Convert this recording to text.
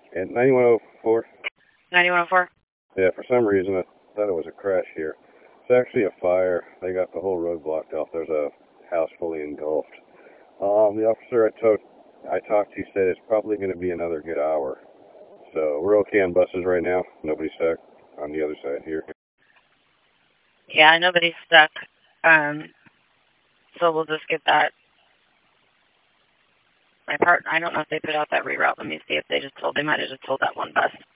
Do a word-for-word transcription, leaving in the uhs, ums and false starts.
And ninety-one oh four? ninety-one oh four? Yeah, for some reason I thought it was a crash here. It's actually a fire. They got the whole road blocked off. There's a house fully engulfed. Um, the officer I, to- I talked to said it's probably going to be another good hour. So we're okay on buses right now. Nobody's stuck on the other side here. Yeah, nobody's stuck. Um, so we'll just get that. My partner, I don't know if they put out that reroute. Let me see if they just told, they might have just told that one bus.